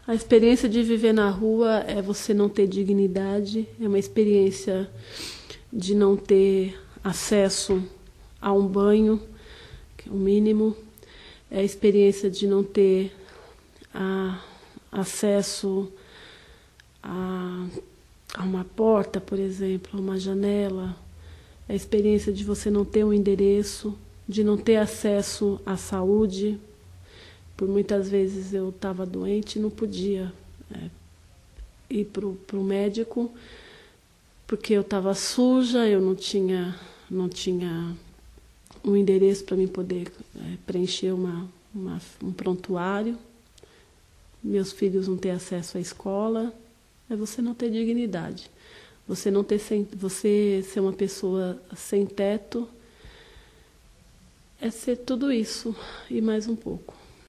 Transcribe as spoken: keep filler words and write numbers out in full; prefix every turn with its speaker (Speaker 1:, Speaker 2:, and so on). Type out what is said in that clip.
Speaker 1: A experiência de viver na rua é você não ter dignidade, é uma experiência de não ter acesso a um banho, que é o mínimo, é a experiência de não ter a, acesso a, a uma porta, por exemplo, a uma janela, é a experiência de você não ter um endereço, de não ter acesso à saúde. Por muitas vezes eu estava doente e não podia é, ir para o médico, porque eu estava suja, eu não tinha, não tinha um endereço para mim poder é, preencher uma, uma, um prontuário. Meus filhos não têm acesso à escola. É você não ter dignidade. Você, não ter sem, você ser uma pessoa sem teto é ser tudo isso e mais um pouco.